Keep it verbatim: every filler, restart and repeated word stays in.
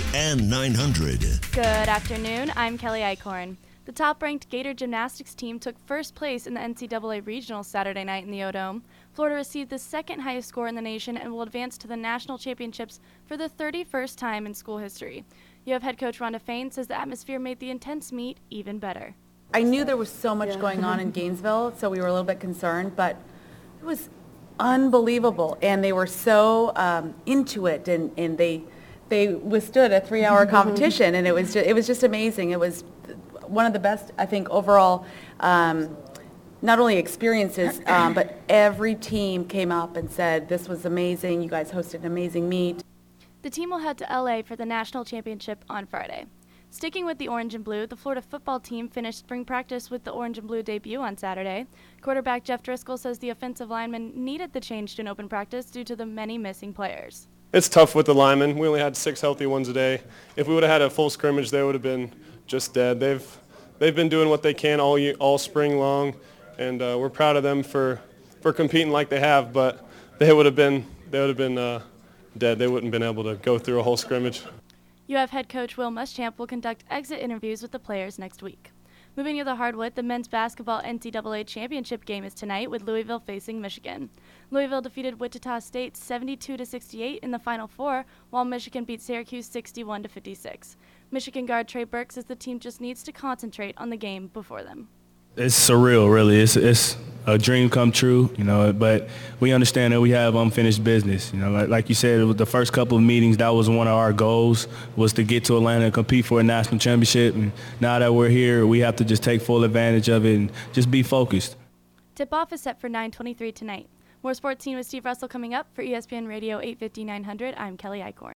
and nine hundred. Good afternoon. I'm Kelly Eichhorn. The top-ranked Gator gymnastics team took first place in the N C double A Regional Saturday night in the O-Dome. Florida received the second highest score in the nation and will advance to the national championships for the thirty-first time in school history. U F head coach Rhonda Fain says the atmosphere made the intense meet even better. I knew there was so much going on in Gainesville, so we were a little bit concerned, but it was unbelievable, and they were so um, into it, and, and they they withstood a three-hour competition, and it was just, it was just amazing. It was one of the best, I think, overall, um, not only experiences, um, but every team came up and said, this was amazing, you guys hosted an amazing meet. The team will head to L A for the national championship on Friday. Sticking with the orange and blue, the Florida football team finished spring practice with the orange and blue debut on Saturday. Quarterback Jeff Driscoll says the offensive lineman needed the change to an open practice due to the many missing players. It's tough with the linemen. We only had six healthy ones a day. If we would have had a full scrimmage, they would have been just dead. They've they've been doing what they can all year, all spring long, and uh, we're proud of them for, for competing like they have. But they would have been they would have been uh, dead. They wouldn't have been able to go through a whole scrimmage. U F head coach Will Muschamp will conduct exit interviews with the players next week. Moving to the hardwood, the men's basketball N C double A championship game is tonight with Louisville facing Michigan. Louisville defeated Wichita State seventy-two to sixty-eight in the Final Four, while Michigan beat Syracuse sixty-one to fifty-six. Michigan guard Trey Burke says the team just needs to concentrate on the game before them. It's surreal, really. It's it's a dream come true, you know. But we understand that we have unfinished business. You know, like, like you said, with the first couple of meetings, that was one of our goals, was to get to Atlanta and compete for a national championship. And now that we're here, we have to just take full advantage of it and just be focused. Tip-off is set for nine twenty-three tonight. More Sports Scene with Steve Russell coming up. For E S P N Radio eight fifty, nine hundred, I'm Kelly Eichhorn.